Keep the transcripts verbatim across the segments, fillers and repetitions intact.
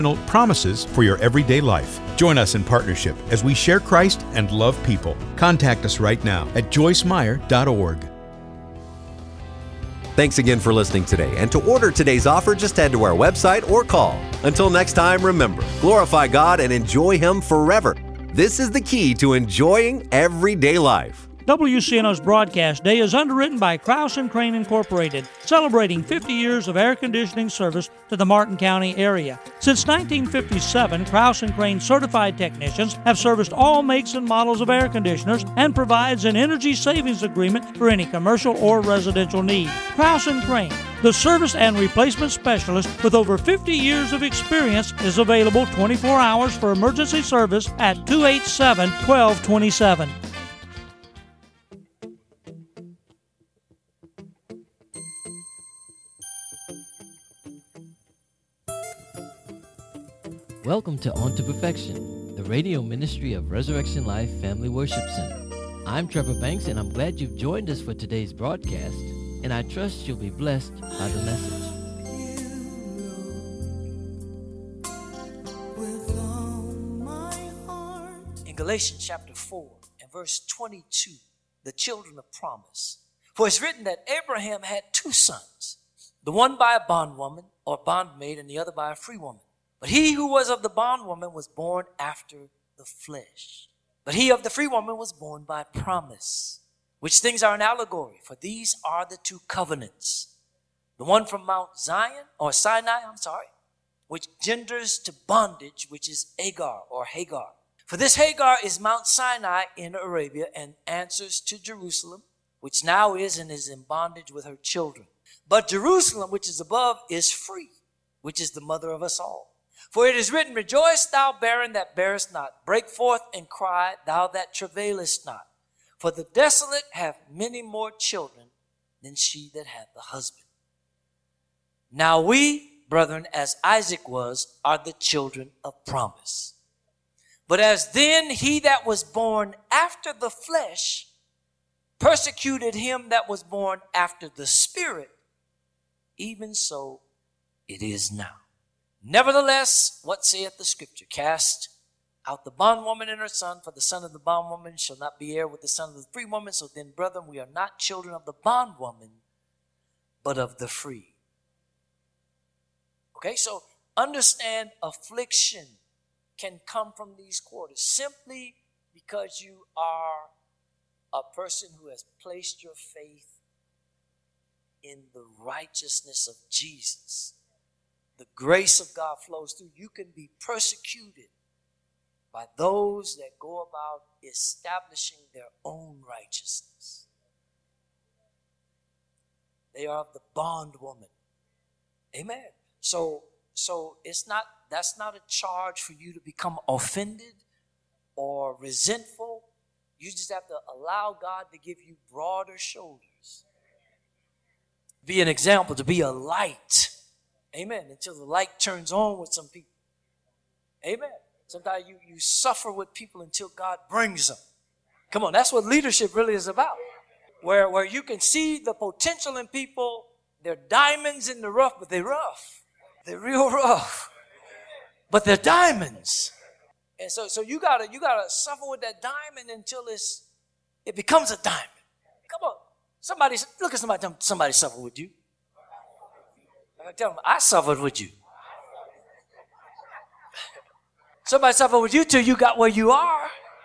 Promises for your everyday life. Join us in partnership as we share Christ and love people. Contact us right now at joyce meyer dot org. Thanks again for listening today. And to order today's offer, just head to our website or call. Until next time, remember, glorify God and enjoy Him forever. This is the key to enjoying everyday life. W C N O's Broadcast Day is underwritten by Krause and Crane Incorporated, celebrating fifty years of air conditioning service to the Martin County area. Since nineteen fifty-seven, Krause and Crane certified technicians have serviced all makes and models of air conditioners and provides an energy savings agreement for any commercial or residential need. Krause and Crane, the service and replacement specialist with over fifty years of experience, is available twenty-four hours for emergency service at two eight seven, one two two seven. Welcome to On to Perfection, the radio ministry of Resurrection Life Family Worship Center. I'm Trevor Banks, and I'm glad you've joined us for today's broadcast, and I trust you'll be blessed by the message. In Galatians chapter four and verse twenty-two, the children of promise. For it's written that Abraham had two sons, the one by a bondwoman or bondmaid and the other by a free woman. But he who was of the bondwoman was born after the flesh. But he of the free woman was born by promise, which things are an allegory, for these are the two covenants. The one from Mount Zion, or Sinai, I'm sorry, which genders to bondage, which is Agar or Hagar. For this Hagar is Mount Sinai in Arabia and answers to Jerusalem, which now is and is in bondage with her children. But Jerusalem, which is above, is free, which is the mother of us all. For it is written, Rejoice, thou barren that bearest not. Break forth and cry, thou that travailest not. For the desolate have many more children than she that hath a husband. Now we, brethren, as Isaac was, are the children of promise. But as then he that was born after the flesh persecuted him that was born after the Spirit, even so it is now. Nevertheless, what saith the Scripture? Cast out the bondwoman and her son, for the son of the bondwoman shall not be heir with the son of the free woman. So then, brethren, we are not children of the bondwoman, but of the free. Okay, so understand affliction can come from these quarters simply because you are a person who has placed your faith in the righteousness of Jesus. The grace of God flows through. You can be persecuted by those that go about establishing their own righteousness. They are of the bondwoman. Amen. So, so it's not, that's not a charge for you to become offended or resentful. You just have to allow God to give you broader shoulders. Be an example, to be a light. Amen. Until the light turns on with some people. Amen. Sometimes you, you suffer with people until God brings them. Come on, that's what leadership really is about. Where, where you can see the potential in people. They're diamonds in the rough, but they're rough. They're real rough. But they're diamonds. And so, so you gotta, you gotta suffer with that diamond until it's, it becomes a diamond. Come on. Somebody, look at somebody, tell them somebody suffered with you. Tell them, I suffered with you. Somebody suffered with you till you got where you are.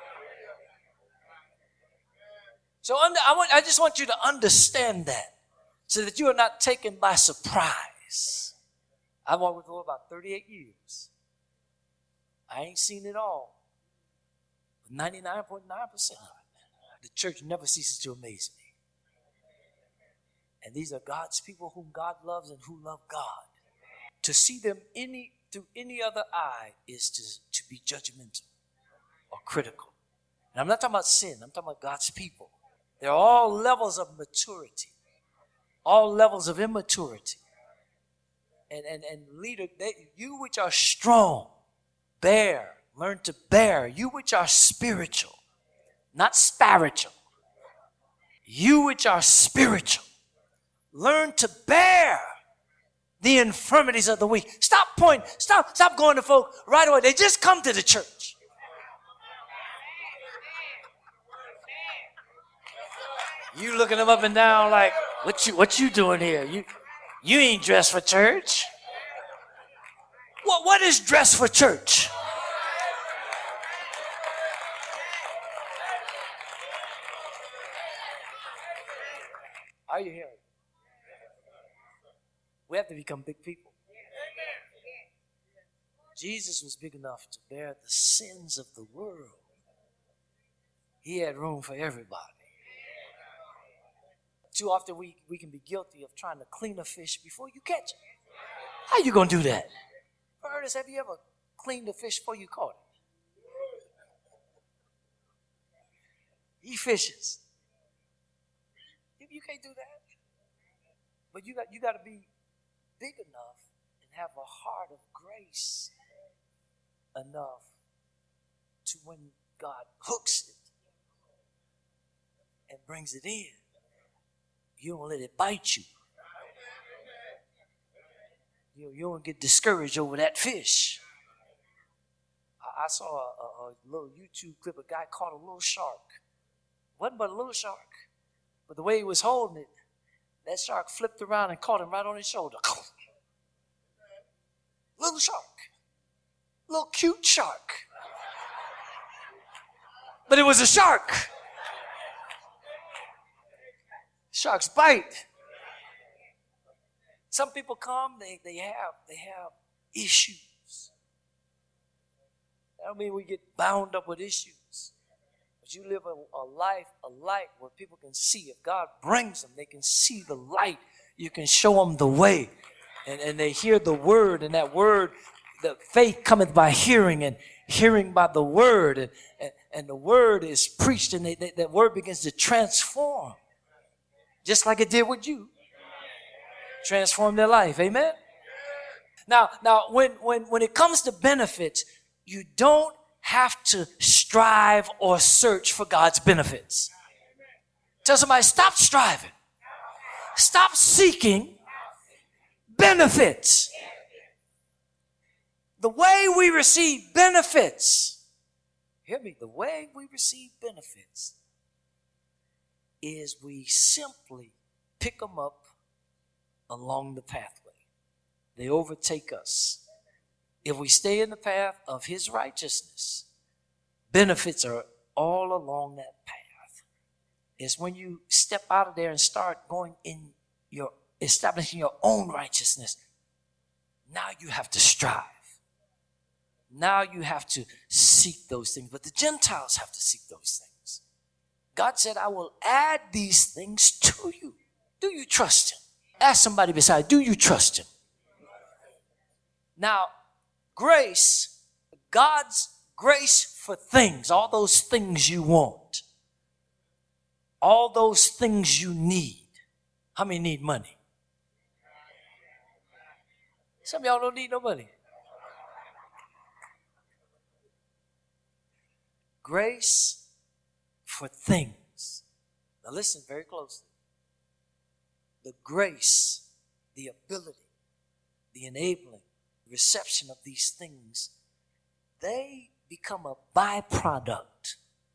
So under, I, want, I just want you to understand that so that you are not taken by surprise. I've walked with the Lord about thirty-eight years. I ain't seen it all. ninety-nine point nine percent of it. The church never ceases to amaze me. And these are God's people whom God loves and who love God. To see them any through any other eye is to, to be judgmental or critical. And I'm not talking about sin. I'm talking about God's people. They're all levels of maturity, all levels of immaturity. And, and, and leader, they, you which are strong, bear, learn to bear. You which are spiritual, not spiritual. You which are spiritual, learn to bear the infirmities of the weak. Stop pointing. Stop, stop going to folk right away. They just come to the church. You looking them up and down like, what you, what you doing here? You, you ain't dressed for church. What, what is dressed for church? Are you hearing? We have to become big people. Jesus was big enough to bear the sins of the world. He had room for everybody. Too often we, we can be guilty of trying to clean a fish before you catch it. How you going to do that? Ernest, have you ever cleaned a fish before you caught it? He fishes. You can't do that. But you got you got to be big enough and have a heart of grace enough to when God hooks it and brings it in, you don't let it bite you. You, you don't get discouraged over that fish. I, I saw a, a, a little YouTube clip. A guy caught a little shark. Wasn't but a little shark. But the way he was holding it, that shark flipped around and caught him right on his shoulder. Little shark. Little cute shark. But it was a shark. Sharks bite. Some people come, they, they have they have issues. That don't mean we get bound up with issues. But you live a, a life, a light where people can see. If God brings them, they can see the light. You can show them the way. And, and they hear the word, and that word, the faith cometh by hearing, and hearing by the word. And, and, and the word is preached, and they, they, that word begins to transform. Just like it did with you. Transform their life. Amen? Now, now when, when, when it comes to benefits, you don't have to strive or search for God's benefits. Tell somebody, stop striving. Stop seeking benefits. The way we receive benefits, hear me, the way we receive benefits is we simply pick them up along the pathway. They overtake us. If we stay in the path of his righteousness, benefits are all along that path. It's when you step out of there and start going in your, establishing your own righteousness. Now you have to strive. Now you have to seek those things. But the Gentiles have to seek those things. God said, I will add these things to you. Do you trust him? Ask somebody beside, do you trust him? Now, grace, God's grace for things, all those things you want, all those things you need. How many need money? Some of y'all don't need no money. Grace for things. Now listen very closely. The grace, the ability, the enabling, reception of these things, they become a byproduct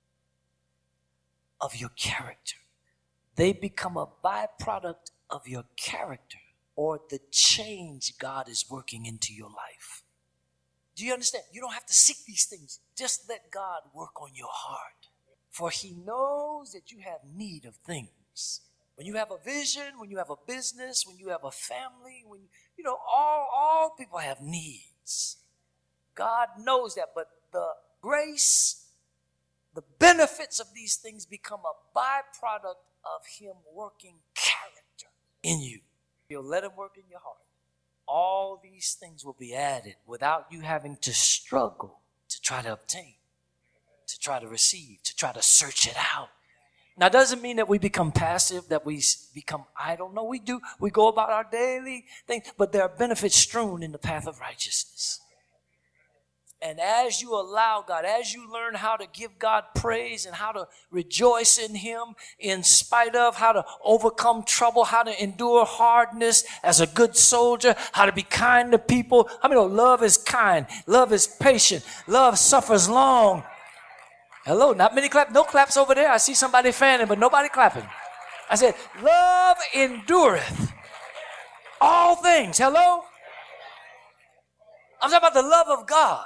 of your character. They become a byproduct of your character or the change God is working into your life. Do you understand? You don't have to seek these things. Just let God work on your heart. For he knows that you have need of things. When you have a vision, when you have a business, when you have a family, when, you know, all, all people have needs. God knows that, but the grace, the benefits of these things become a byproduct of him working character in you. He'll let him work in your heart. All these things will be added without you having to struggle to try to obtain, to try to receive, to try to search it out. Now, it doesn't mean that we become passive, that we become idle. No, we do. We go about our daily thing, but there are benefits strewn in the path of righteousness. And as you allow God, as you learn how to give God praise and how to rejoice in him in spite of, how to overcome trouble, how to endure hardness as a good soldier, how to be kind to people. I mean, love is kind. Love is patient. Love suffers long. Hello, not many claps. No claps over there. I see somebody fanning, but nobody clapping. I said, love endureth all things. Hello? I'm talking about the love of God.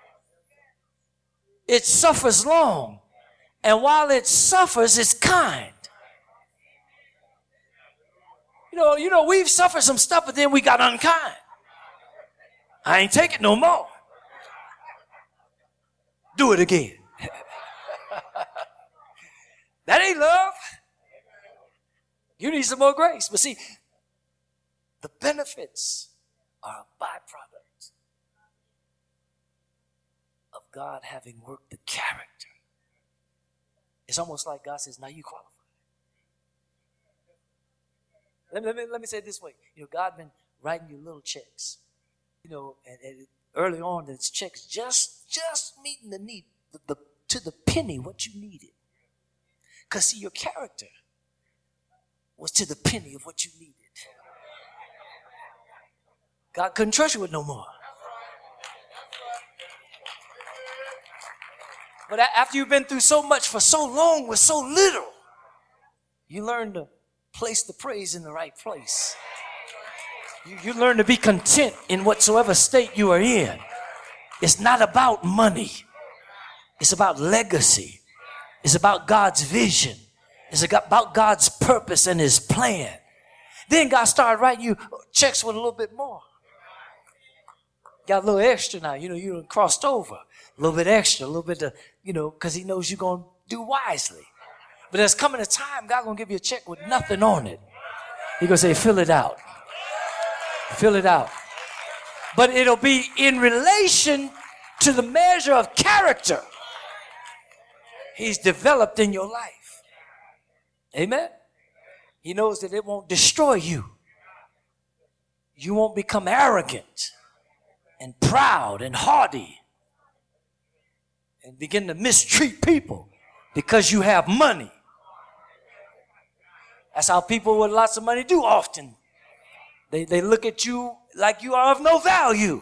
It suffers long. And while it suffers, it's kind. You know, you know, we've suffered some stuff, but then we got unkind. I ain't taking no more. Do it again. That ain't love. You need some more grace. But see, the benefits are a byproduct of God having worked the character. It's almost like God says, now you qualify. Let me, let me, let me say it this way. You know, God been writing you little checks. You know, and, and early on, it's checks just, just meeting the need, the, the, to the penny what you needed. Because, see, your character was to the penny of what you needed. God couldn't trust you with no more. But after you've been through so much for so long with so little, you learn to place the praise in the right place. You, you learn to be content in whatsoever state you are in. It's not about money. It's about legacy. It's about God's vision. It's about God's purpose and his plan. Then God started writing you checks with a little bit more. Got a little extra now. You know, you crossed over. A little bit extra, a little bit of, you know, because he knows you're going to do wisely. But there's coming a time God going to give you a check with nothing on it. He's going to say, fill it out. Fill it out. But it'll be in relation to the measure of character he's developed in your life. Amen? He knows that it won't destroy you. You won't become arrogant and proud and haughty and begin to mistreat people because you have money. That's how people with lots of money do often. They, they look at you like you are of no value.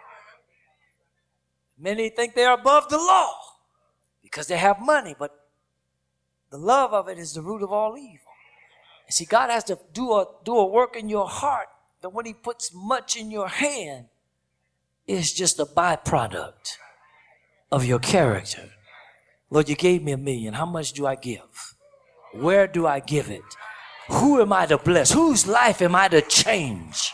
Many think they are above the law because they have money, but the love of it is the root of all evil. And see, God has to do a, do a work in your heart that when he puts much in your hand, it's just a byproduct of your character. Lord, you gave me a million. How much do I give? Where do I give it? Who am I to bless? Whose life am I to change?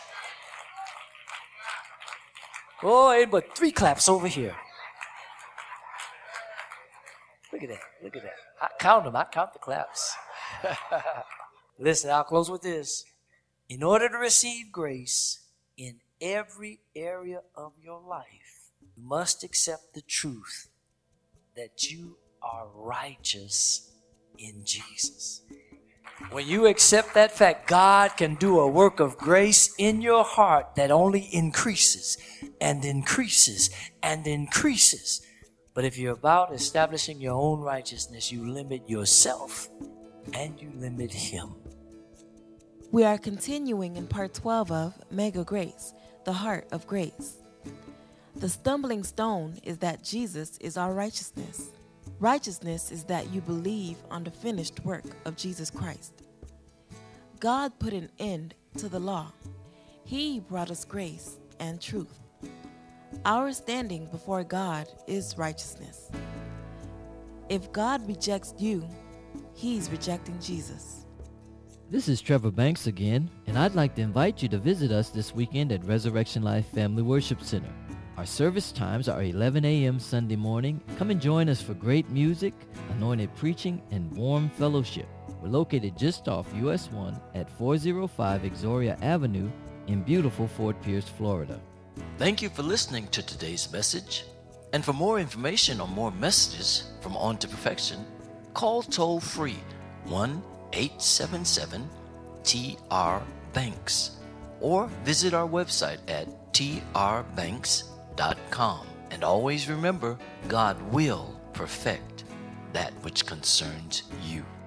Oh, ain't but three claps over here. Look at that. Look at that. I count them. I count the claps. Listen, I'll close with this. In order to receive grace in every area of your life, you must accept the truth that you are righteous in Jesus. When you accept that fact, God can do a work of grace in your heart that only increases and increases and increases. But if you're about establishing your own righteousness, you limit yourself and you limit him. We are continuing in part twelve of Mega Grace, the Heart of Grace. The stumbling stone is that Jesus is our righteousness. Righteousness is that you believe on the finished work of Jesus Christ. God put an end to the law. He brought us grace and truth. Our standing before God is righteousness. If God rejects you, he's rejecting Jesus. This is Trevor Banks again, and I'd like to invite you to visit us this weekend at Resurrection Life Family Worship Center. Our service times are eleven a.m. Sunday morning. Come and join us for great music, anointed preaching, and warm fellowship. We're located just off U S one at four oh five Exoria Avenue in beautiful Fort Pierce, Florida. Thank you for listening to today's message. And for more information on more messages from On to Perfection, call toll free one eight seven seven T R Banks or visit our website at T R banks dot com. And always remember, God will perfect that which concerns you.